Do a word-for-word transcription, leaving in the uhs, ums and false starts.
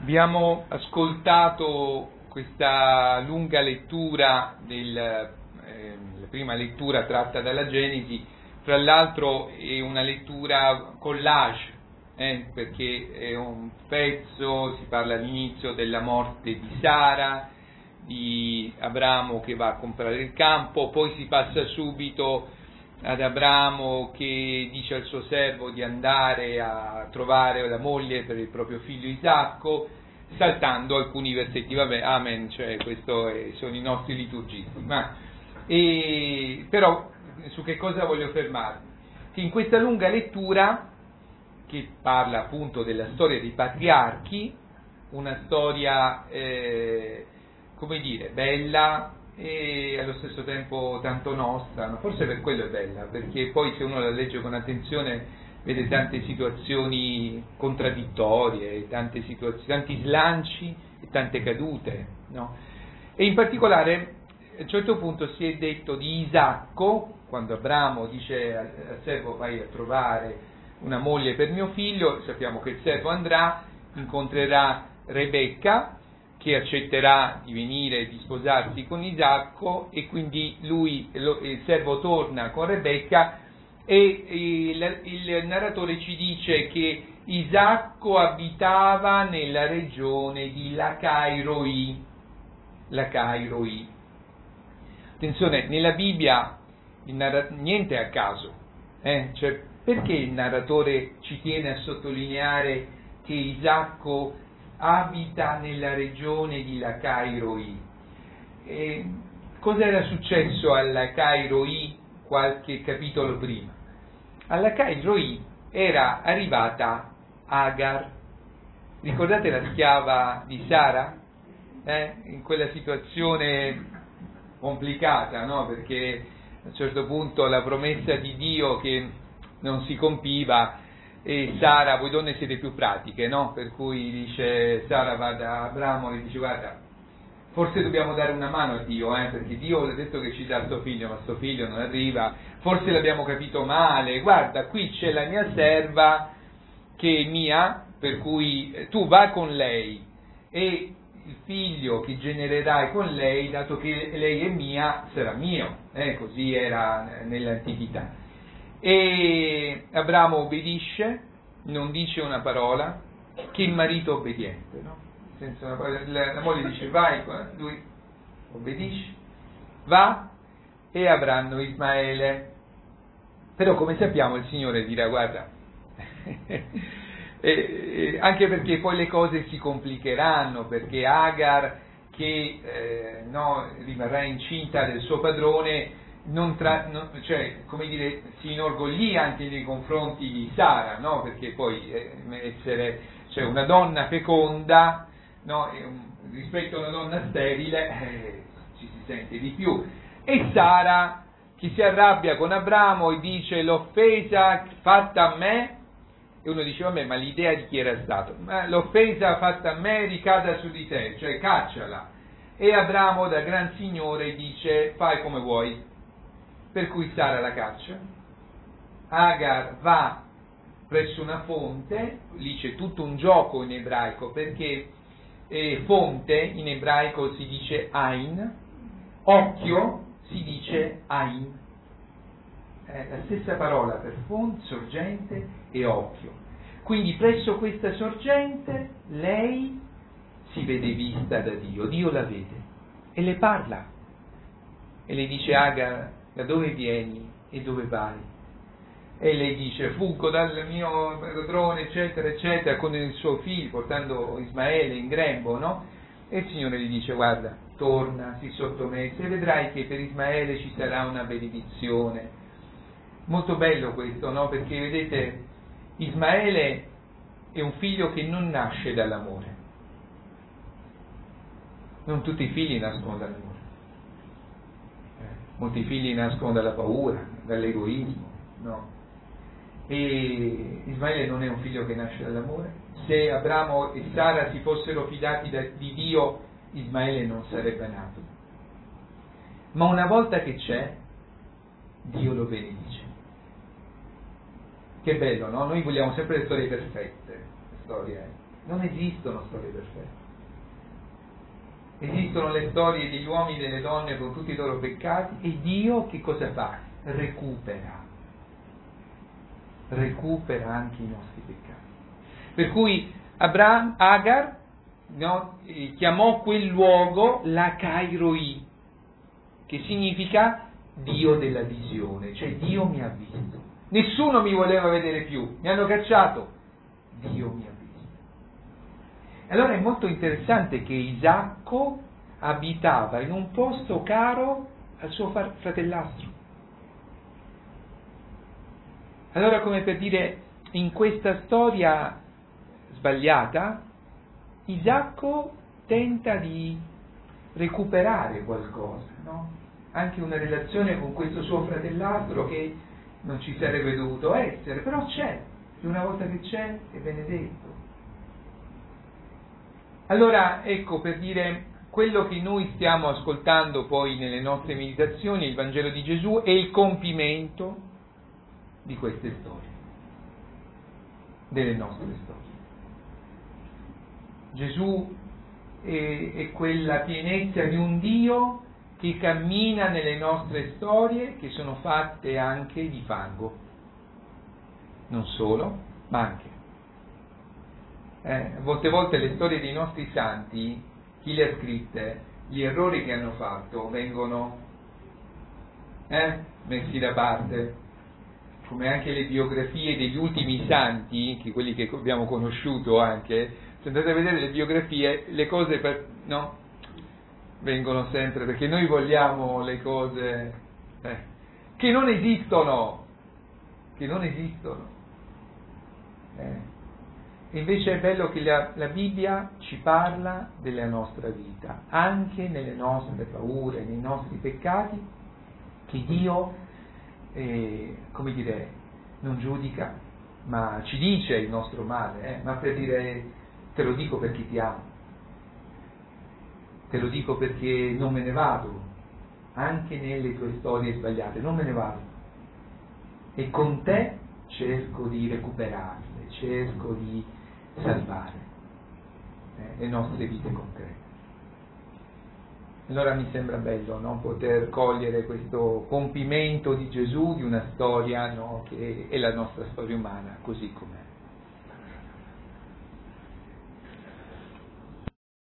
Abbiamo ascoltato questa lunga lettura, del, eh, la prima lettura tratta dalla Genesi, tra l'altro è una lettura collage, eh, perché è un pezzo, si parla all'inizio della morte di Sara, di Abramo che va a comprare il campo, poi si passa subito ad Abramo che dice al suo servo di andare a trovare la moglie per il proprio figlio Isacco, saltando alcuni versetti, vabbè, amen, cioè questo è, sono i nostri liturgisti, ma e, però su che cosa voglio fermarmi? Che in questa lunga lettura, che parla appunto della storia dei patriarchi, una storia, eh, come dire, bella, e allo stesso tempo tanto nostra, forse per quello è bella, perché poi se uno la legge con attenzione vede tante situazioni contraddittorie, tante situazioni, tanti slanci e tante cadute, no? E in particolare a un certo punto si è detto di Isacco, quando Abramo dice al, al servo vai a trovare una moglie per mio figlio, sappiamo che il servo andrà, incontrerà Rebecca, che accetterà di venire e di sposarsi con Isacco, e quindi lui, lo, il servo torna con Rebecca, e il, il narratore ci dice che Isacco abitava nella regione di Lacairoi. Lacairoi. Attenzione, nella Bibbia il narra- niente è a caso, eh? Cioè, perché il narratore ci tiene a sottolineare che Isacco abita nella regione di Lacairoi? Eh, cos'era successo a Lacairoi qualche capitolo prima? A Lacairoi era arrivata Agar, ricordate la schiava di Sara? Eh? In quella situazione complicata, no? Perché a un certo punto la promessa di Dio che non si compiva, e Sara, voi donne siete più pratiche, no? Per cui dice Sara va da Abramo e dice guarda, forse dobbiamo dare una mano a Dio, eh? Perché Dio ha detto che ci dà suo figlio, ma suo figlio non arriva, forse l'abbiamo capito male, guarda qui c'è la mia serva che è mia, per cui tu vai con lei e il figlio che genererai con lei, dato che lei è mia, sarà mio, eh? Così era nell'antichità. E Abramo obbedisce, non dice una parola, che il marito obbediente, no? Senza una parola, la, la moglie dice vai, lui obbedisce, va e avranno Ismaele. Però come sappiamo il Signore dirà guarda, e, e, anche perché poi le cose si complicheranno, perché Agar che eh, no, rimarrà incinta del suo padrone, Non tra, non, cioè, come dire, si inorgoglì anche nei confronti di Sara, no? Perché poi eh, essere, cioè una donna feconda, no? un, rispetto a una donna sterile eh, ci si sente di più. E Sara che si arrabbia con Abramo e dice l'offesa fatta a me, e uno dice vabbè, ma l'idea di chi era stato? Ma l'offesa fatta a me ricada su di te, cioè cacciala. E Abramo da gran signore dice fai come vuoi. Per cui Sara la caccia, Agar va presso una fonte, lì c'è tutto un gioco in ebraico, perché eh, fonte in ebraico si dice Ain, occhio si dice Ain, è la stessa parola per fonte, sorgente e occhio. Quindi presso questa sorgente lei si vede vista da Dio, Dio la vede e le parla e le dice Agar, da dove vieni e dove vai? E lei dice fuggo dal mio padrone eccetera eccetera con il suo figlio portando Ismaele in grembo, no? E il Signore gli dice guarda, torna, si sottomette e vedrai che per Ismaele ci sarà una benedizione. Molto bello questo, no? Perché vedete, Ismaele è un figlio che non nasce dall'amore, non tutti i figli nascono dall'amore. Molti figli nascono dalla paura, dall'egoismo, no? E Ismaele non è un figlio che nasce dall'amore. Se Abramo e Sara si fossero fidati da, di Dio, Ismaele non sarebbe nato. Ma una volta che c'è, Dio lo benedice. Che bello, no? Noi vogliamo sempre le storie perfette, le storie Non esistono storie perfette. Esistono le storie degli uomini e delle donne con tutti i loro peccati, e Dio che cosa fa? Recupera. Recupera anche i nostri peccati. Per cui Abramo, Agar, no, chiamò quel luogo la Kairoi, che significa Dio della visione, cioè Dio mi ha visto. Nessuno mi voleva vedere più, mi hanno cacciato, Dio mi ha visto. Allora è molto interessante che Isacco abitava in un posto caro al suo fratellastro. Allora, come per dire, in questa storia sbagliata, Isacco tenta di recuperare qualcosa, no? Anche una relazione con questo suo fratellastro che non ci sarebbe dovuto essere, però c'è, e una volta che c'è è benedetto. Allora, ecco, per dire, quello che noi stiamo ascoltando poi nelle nostre meditazioni, il Vangelo di Gesù, è il compimento di queste storie, delle nostre storie. Gesù è, è quella pienezza di un Dio che cammina nelle nostre storie, che sono fatte anche di fango. Non solo, ma anche. Eh, molte volte le storie dei nostri santi, chi le ha scritte, gli errori che hanno fatto vengono eh, messi da parte, come anche le biografie degli ultimi santi, che quelli che abbiamo conosciuto anche, se andate a vedere le biografie, le cose per, no, vengono sempre, perché noi vogliamo le cose eh, che non esistono, che non esistono. Eh. Invece è bello che la, la Bibbia ci parla della nostra vita, anche nelle nostre paure, nei nostri peccati, che Dio, eh, come dire, non giudica, ma ci dice il nostro male, eh, ma per dire, te lo dico perché ti amo, te lo dico perché non me ne vado, anche nelle tue storie sbagliate, non me ne vado. E con te cerco di recuperarle, cerco di salvare eh, le nostre vite concrete. Allora mi sembra bello, no? Poter cogliere questo compimento di Gesù, di una storia, no? Che è la nostra storia umana, così com'è.